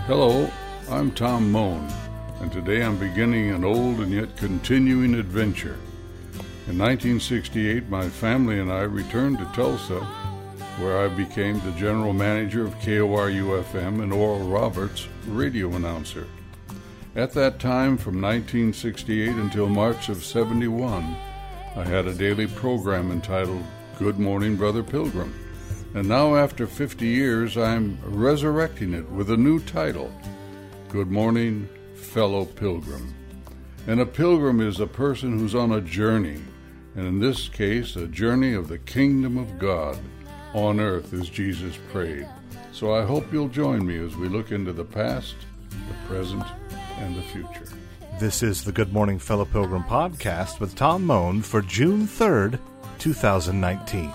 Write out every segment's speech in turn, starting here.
Hello, I'm Tom Moan, and today I'm beginning an old and yet continuing adventure. In 1968, my family and I returned to Tulsa, where I became the general manager of KORU-FM and Oral Roberts, radio announcer. At that time, from 1968 until March of '71, I had a daily program entitled Good Morning, Brother Pilgrim. And now, after 50 years, I'm resurrecting it with a new title, Good Morning, Fellow Pilgrim. And a pilgrim is a person who's on a journey, and in this case, a journey of the kingdom of God on earth, as Jesus prayed. So I hope you'll join me as we look into the past, the present, and the future. This is the Good Morning, Fellow Pilgrim podcast with Tom Moan for June 3rd, 2019.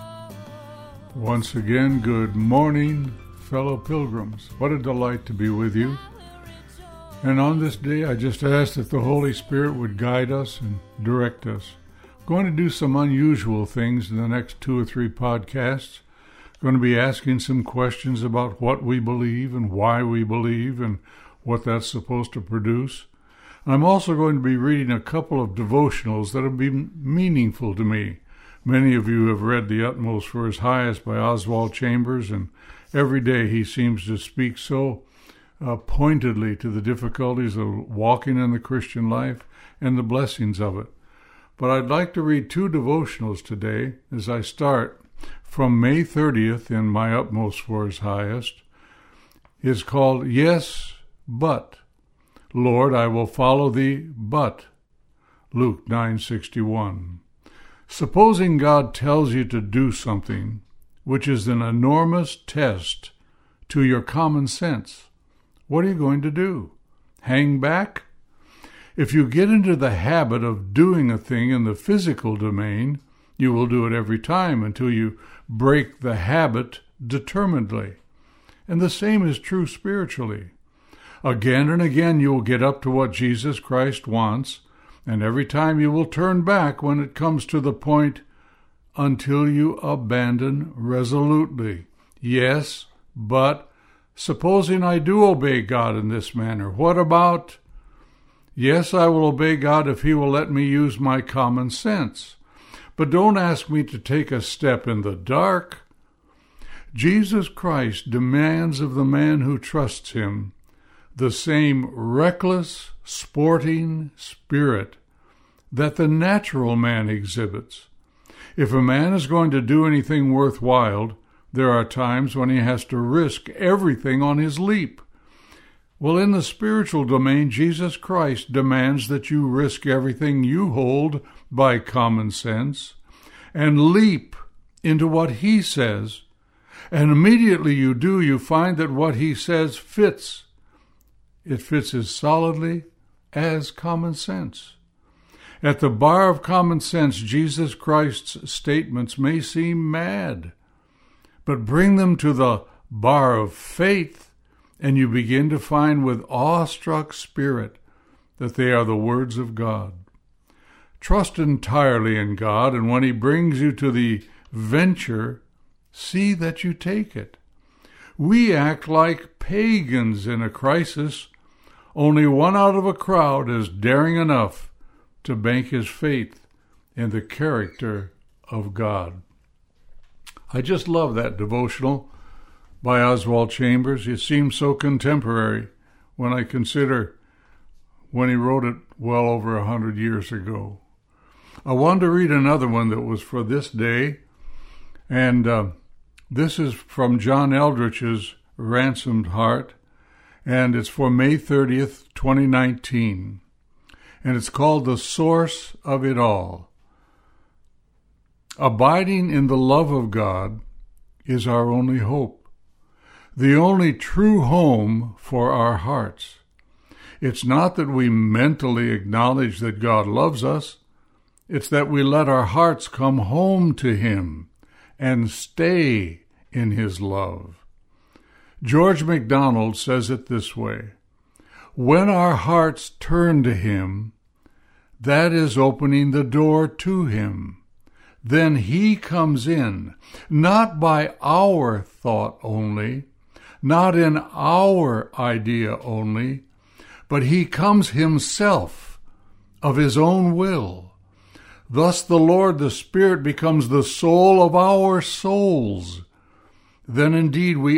Once again, good morning, fellow pilgrims. What a delight to be with you. And on this day, I just ask that the Holy Spirit would guide us and direct us. I'm going to do some unusual things in the next 2 or 3 podcasts. I'm going to be asking some questions about what we believe and why we believe and what that's supposed to produce. I'm also going to be reading a couple of devotionals that have been meaningful to me. Many of you have read The Utmost for His Highest by Oswald Chambers, and every day he seems to speak so pointedly to the difficulties of walking in the Christian life and the blessings of it. But I'd like to read 2 devotionals today as I start from May 30th in My Utmost for His Highest. It's called Yes, But. Lord, I will follow Thee, but. Luke 9:61. Supposing God tells you to do something, which is an enormous test to your common sense, what are you going to do? Hang back? If you get into the habit of doing a thing in the physical domain, you will do it every time until you break the habit determinedly. And the same is true spiritually. Again and again you will get up to what Jesus Christ wants, and every time you will turn back when it comes to the point until you abandon resolutely. Yes, but supposing I do obey God in this manner, what about? Yes, I will obey God if He will let me use my common sense. But don't ask me to take a step in the dark. Jesus Christ demands of the man who trusts Him the same reckless, sporting spirit that the natural man exhibits. If a man is going to do anything worthwhile, there are times when he has to risk everything on his leap. Well, in the spiritual domain, Jesus Christ demands that you risk everything you hold by common sense and leap into what He says. And immediately you do, you find that what He says fits. It fits as solidly as common sense. At the bar of common sense, Jesus Christ's statements may seem mad, but bring them to the bar of faith, and you begin to find with awestruck spirit that they are the words of God. Trust entirely in God, and when He brings you to the venture, see that you take it. We act like pagans in a crisis. Only one out of a crowd is daring enough to bank his faith in the character of God. I just love that devotional by Oswald Chambers. It seems so contemporary when I consider when he wrote it well over 100 years ago. I wanted to read another one that was for this day, and this is from John Eldridge's Ransomed Heart, and it's for May 30th, 2019, and it's called The Source of It All. Abiding in the love of God is our only hope, the only true home for our hearts. It's not that we mentally acknowledge that God loves us, it's that we let our hearts come home to Him and stay in His love. George MacDonald says it this way: when our hearts turn to Him, that is opening the door to Him. Then He comes in, not by our thought only, not in our idea only, but he comes himself of his own will. Thus the Lord, the Spirit, becomes the soul of our souls. Then indeed we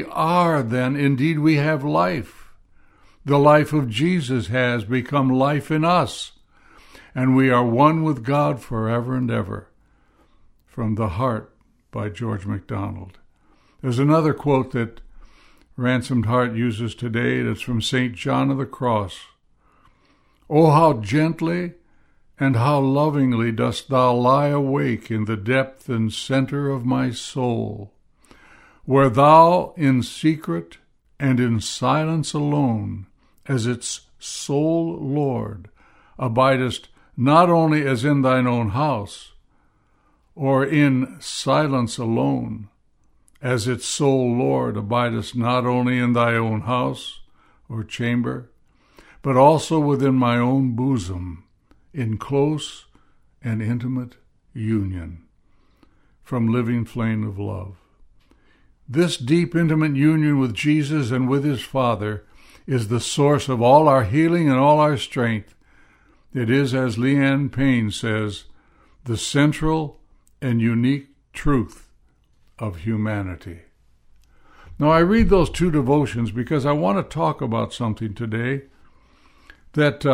have life. The life of Jesus has become life in us, and we are one with God forever and ever. From The Heart by George MacDonald. There's another quote that Ransomed Heart uses today that's from St. John of the Cross. Oh, how gently and how lovingly dost thou lie awake in the depth and center of my soul, where thou in secret and in silence alone, as its sole Lord, abidest not only as in thine own house, or in silence alone, as its sole Lord, abidest not only in thy own house or chamber, but also within my own bosom, in close and intimate union. From Living Flame of Love. This deep, intimate union with Jesus and with his Father is the source of all our healing and all our strength. It is, as Leanne Payne says, the central and unique truth of humanity. Now, I read those two devotions because I want to talk about something today that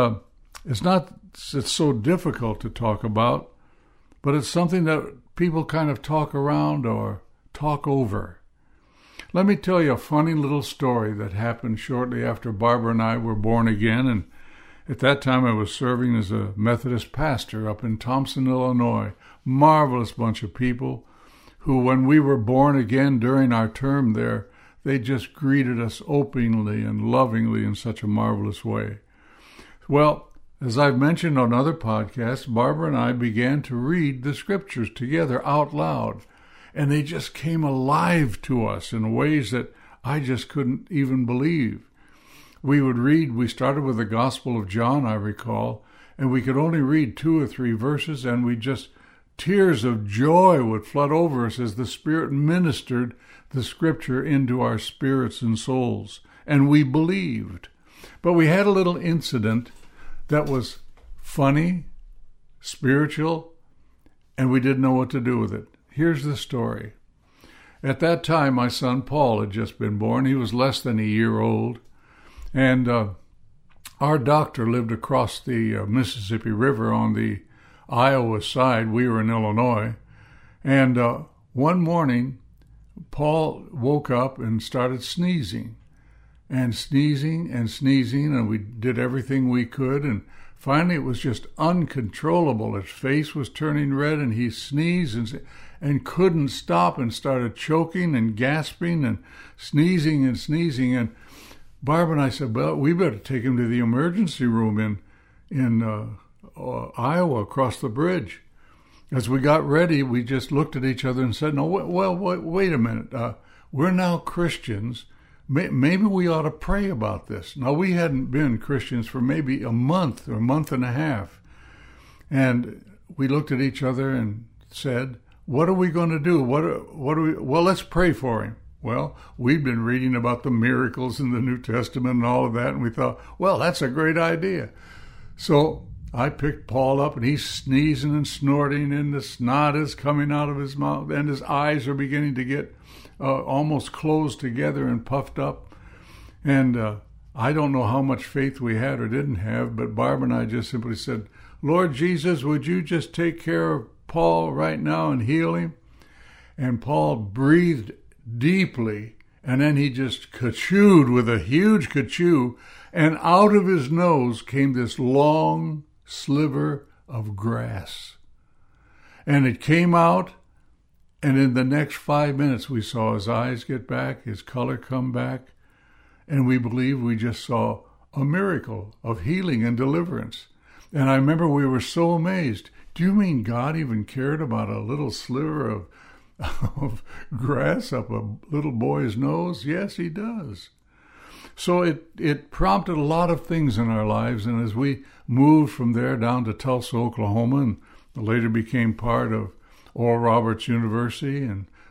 it's so difficult to talk about, but it's something that people kind of talk around or talk over. Let me tell you a funny little story that happened shortly after Barbara and I were born again, and at that time I was serving as a Methodist pastor up in Thompson, Illinois. Marvelous bunch of people who, when we were born again during our term there, they just greeted us openly and lovingly in such a marvelous way. Well, as I've mentioned on other podcasts, Barbara and I began to read the scriptures together out loud, and they just came alive to us in ways that I just couldn't even believe. We started with the Gospel of John, I recall, and we could only read 2 or 3 verses, and tears of joy would flood over us as the Spirit ministered the scripture into our spirits and souls, and we believed. But we had a little incident that was funny, spiritual, and we didn't know what to do with it. Here's the story. At that time, my son Paul had just been born. He was less than a year old, and our doctor lived across the Mississippi River on the Iowa side. We were in Illinois, and one morning, Paul woke up and started sneezing, and we did everything we could, and finally it was just uncontrollable. His face was turning red, and he sneezed and couldn't stop, and started choking and gasping and sneezing, and Barbara and I said, well, we better take him to the emergency room in Iowa across the bridge. As we got ready, we just looked at each other and said, no, wait a minute. We're now Christians. Maybe we ought to pray about this. Now, we hadn't been Christians for maybe a month or a month and a half. And we looked at each other and said, what are we going to do? Well, let's pray for him. Well, we'd been reading about the miracles in the New Testament and all of that, and we thought, well, that's a great idea. So I picked Paul up, and he's sneezing and snorting, and the snot is coming out of his mouth, and his eyes are beginning to get almost closed together and puffed up. And I don't know how much faith we had or didn't have, but Barbara and I just simply said, Lord Jesus, would you just take care of Paul right now and heal him? And Paul breathed deeply, and then he just ka-chewed with a huge ka-chew, and out of his nose came this long sliver of grass. And it came out, and in the next 5 minutes we saw his eyes get back, his color come back, and we believe we just saw a miracle of healing and deliverance. And I remember we were so amazed. Do you mean God even cared about a little sliver of grass up a little boy's nose? Yes, he does. So it prompted a lot of things in our lives, and as we moved from there down to Tulsa, Oklahoma, and later became part of Oral Roberts University, and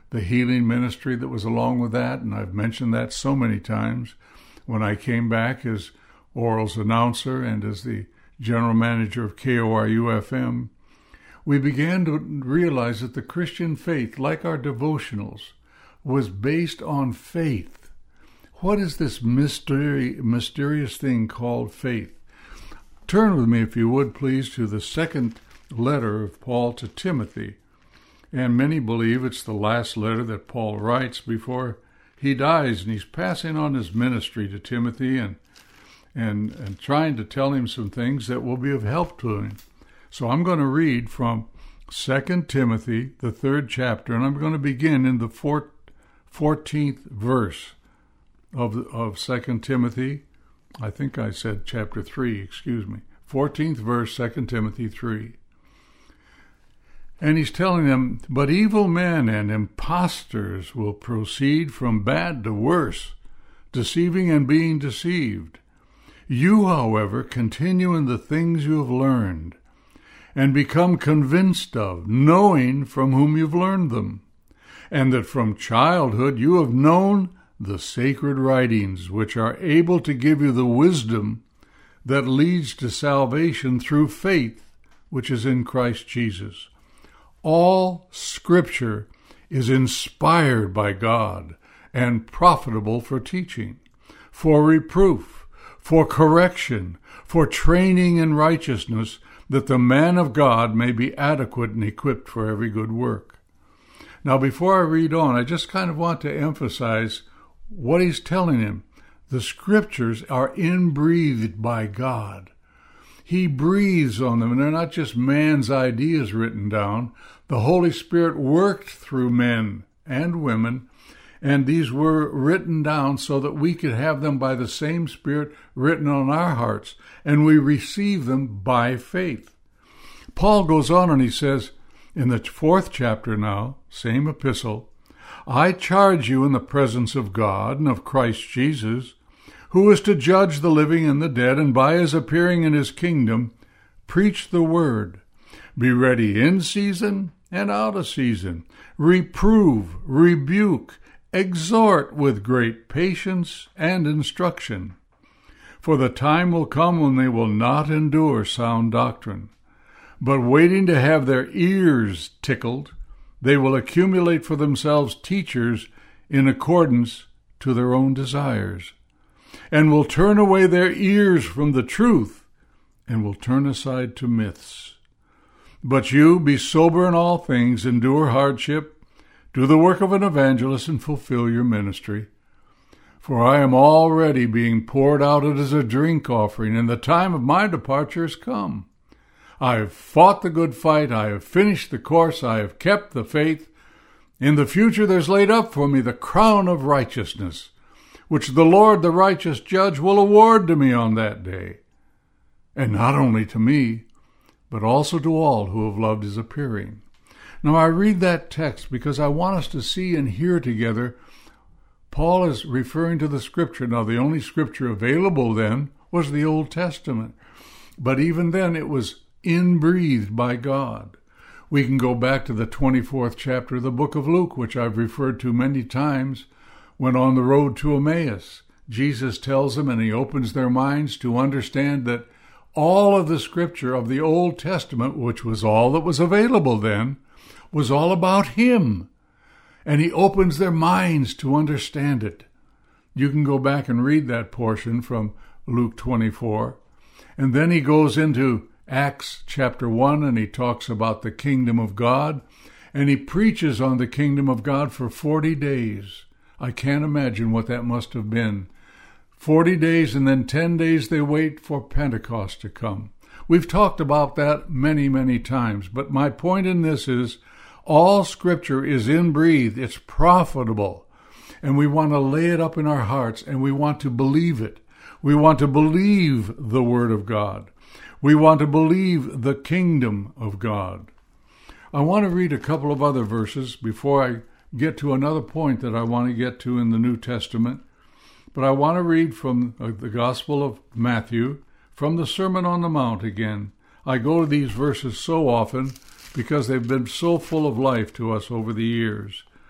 the healing ministry that was along with that, and I've mentioned that so many times. When I came back as Oral's announcer and as the general manager of KORU-FM, we began to realize that the Christian faith, like our devotionals, was based on faith. What is this mysterious thing called faith? Turn with me, if you would, please, to the second letter of Paul to Timothy. And many believe it's the last letter that Paul writes before he dies, and he's passing on his ministry to Timothy and trying to tell him some things that will be of help to him. So I'm going to read from 2 Timothy, the 3rd chapter, and I'm going to begin in the 14th verse of 2 Timothy. I think I said chapter 3, excuse me. 14th verse, 2 Timothy 3. And he's telling them, "But evil men and impostors will proceed from bad to worse, deceiving and being deceived. You, however, continue in the things you have learned, and become convinced of, knowing from whom you've learned them, and that from childhood you have known the sacred writings, which are able to give you the wisdom that leads to salvation through faith, which is in Christ Jesus. All Scripture is inspired by God and profitable for teaching, for reproof, for correction, for training in righteousness, that the man of God may be adequate and equipped for every good work." Now, before I read on, I just kind of want to emphasize what he's telling him. The Scriptures are inbreathed by God. He breathes on them, and they're not just man's ideas written down. The Holy Spirit worked through men and women, and these were written down so that we could have them by the same Spirit written on our hearts, and we receive them by faith. Paul goes on and he says, in the 4th chapter now, same epistle, "I charge you in the presence of God and of Christ Jesus, who is to judge the living and the dead, and by his appearing in his kingdom, preach the word. Be ready in season and out of season. Reprove, rebuke, exhort with great patience and instruction. For the time will come when they will not endure sound doctrine, but waiting to have their ears tickled, they will accumulate for themselves teachers in accordance to their own desires, and will turn away their ears from the truth, and will turn aside to myths. But you, be sober in all things, endure hardship, do the work of an evangelist, and fulfill your ministry. For I am already being poured out as a drink offering, and the time of my departure is come. I have fought the good fight, I have finished the course, I have kept the faith. In the future there's laid up for me the crown of righteousness, which the Lord, the righteous judge, will award to me on that day. And not only to me, but also to all who have loved his appearing." Now I read that text because I want us to see and hear together. Paul is referring to the Scripture. Now the only Scripture available then was the Old Testament. But even then it was inbreathed by God. We can go back to the 24th chapter of the book of Luke, which I've referred to many times, when on the road to Emmaus, Jesus tells them, and he opens their minds to understand that all of the Scripture of the Old Testament, which was all that was available then, was all about him. And he opens their minds to understand it. You can go back and read that portion from Luke 24. And then he goes into Acts chapter 1, and he talks about the kingdom of God, and he preaches on the kingdom of God for 40 days. I can't imagine what that must have been. 40 days, and then 10 days they wait for Pentecost to come. We've talked about that many, many times, but my point in this is all Scripture is inbreathed. It's profitable, and we want to lay it up in our hearts, and we want to believe it. We want to believe the Word of God. We want to believe the kingdom of God. I want to read a couple of other verses before I get to another point that I want to get to in the New Testament. But I want to read from the Gospel of Matthew, from the Sermon on the Mount again. I go to these verses so often because they've been so full of life to us over the years.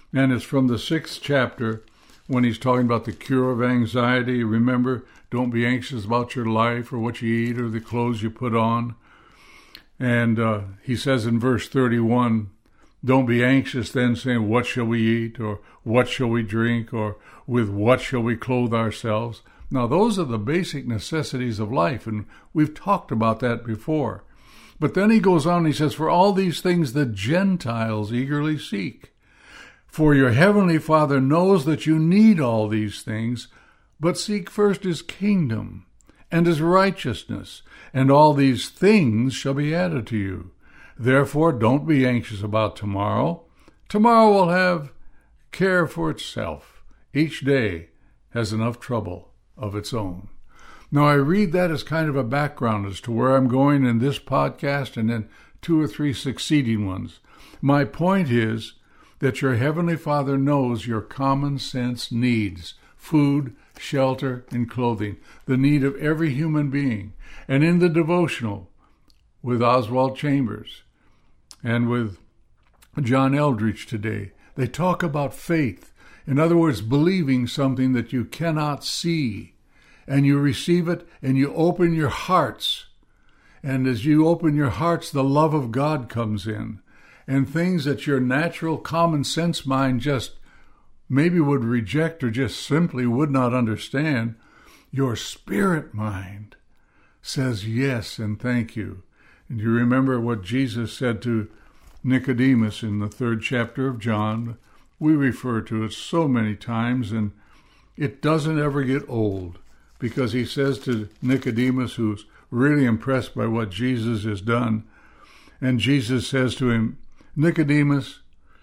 And it's from the 6th chapter when he's talking about the cure of anxiety. Remember, don't be anxious about your life or what you eat or the clothes you put on. And he says in verse 31, don't be anxious then, saying, what shall we eat, or what shall we drink, or with what shall we clothe ourselves? Now, those are the basic necessities of life, and we've talked about that before. But then he goes on, he says, for all these things the Gentiles eagerly seek. For your heavenly Father knows that you need all these things, but seek first his kingdom and his righteousness, and all these things shall be added to you. Therefore, don't be anxious about tomorrow. Tomorrow will have care for itself. Each day has enough trouble of its own. Now, I read that as kind of a background as to where I'm going in this podcast and then 2 or 3 succeeding ones. My point is that your Heavenly Father knows your common sense needs: food, shelter, and clothing, the need of every human being. And in the devotional with Oswald Chambers and with John Eldridge today, they talk about faith. In other words, believing something that you cannot see. And you receive it, and you open your hearts. And as you open your hearts, the love of God comes in. And things that your natural common sense mind just maybe would reject or just simply would not understand, your spirit mind says yes and thank you. And you remember what Jesus said to Nicodemus in the 3rd chapter of John. We refer to it so many times, and it doesn't ever get old. Because he says to Nicodemus, who's really impressed by what Jesus has done, and Jesus says to him, Nicodemus,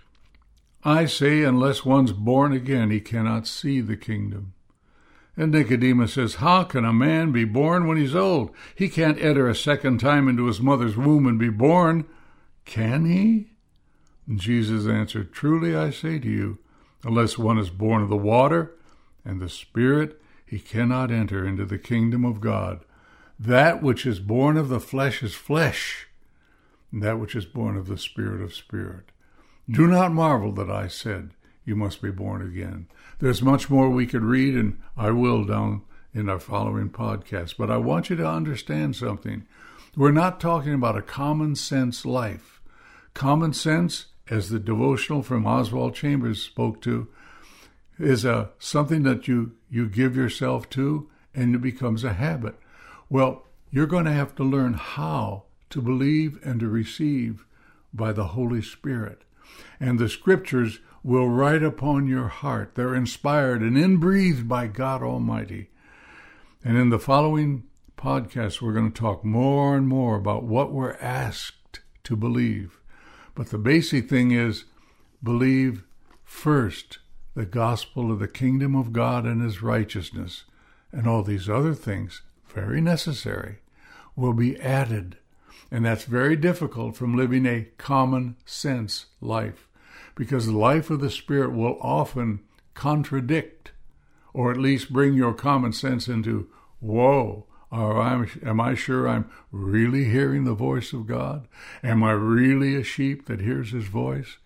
I say, unless one's born again, he cannot see the kingdom. And Nicodemus says, how can a man be born when he's old? He can't enter a second time into his mother's womb and be born, can he? And Jesus answered, truly I say to you, unless one is born of the water and the Spirit, he cannot enter into the kingdom of God. That which is born of the flesh is flesh, and that which is born of the Spirit is spirit. Do not marvel that I said, you must be born again. There's much more we could read, and I will down in our following podcast. But I want you to understand something. We're not talking about a common sense life. Common sense, as the devotional from Oswald Chambers spoke to, is something that you give yourself to, and it becomes a habit. Well, you're going to have to learn how to believe and to receive by the Holy Spirit. And the Scriptures will write upon your heart. They're inspired and inbreathed by God Almighty. And in the following podcast, we're going to talk more and more about what we're asked to believe. But the basic thing is, believe first the gospel of the kingdom of God and his righteousness, and all these other things, very necessary, will be added. And that's very difficult from living a common sense life, because the life of the Spirit will often contradict, or at least bring your common sense into, whoa, am I sure I'm really hearing the voice of God? Am I really a sheep that hears his voice?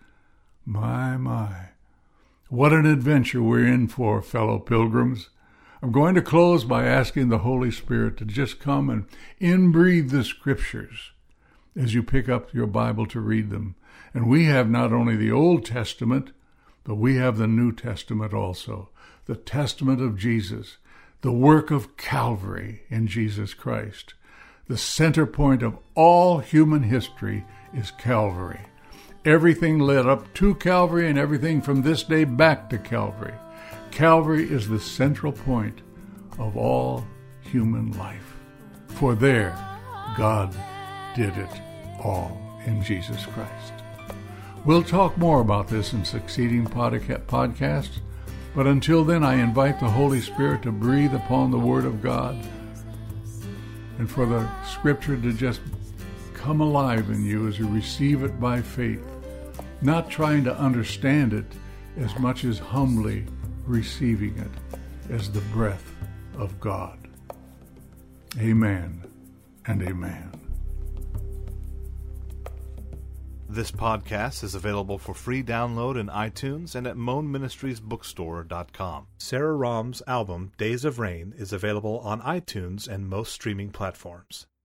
My. What an adventure we're in for, fellow pilgrims. I'm going to close by asking the Holy Spirit to just come and inbreathe the Scriptures as you pick up your Bible to read them. And we have not only the Old Testament, but we have the New Testament also, the Testament of Jesus, the work of Calvary in Jesus Christ. The center point of all human history is Calvary. Everything led up to Calvary and everything from this day back to Calvary. Calvary is the central point of all human life. For there, God did it all in Jesus Christ. We'll talk more about this in succeeding podcasts, but until then, I invite the Holy Spirit to breathe upon the Word of God and for the Scripture to just come alive in you as you receive it by faith, not trying to understand it as much as humbly receiving it as the breath of God. Amen and amen. This podcast is available for free download in iTunes and at moanministriesbookstore.com. Sarah Rahm's album, Days of Rain, is available on iTunes and most streaming platforms.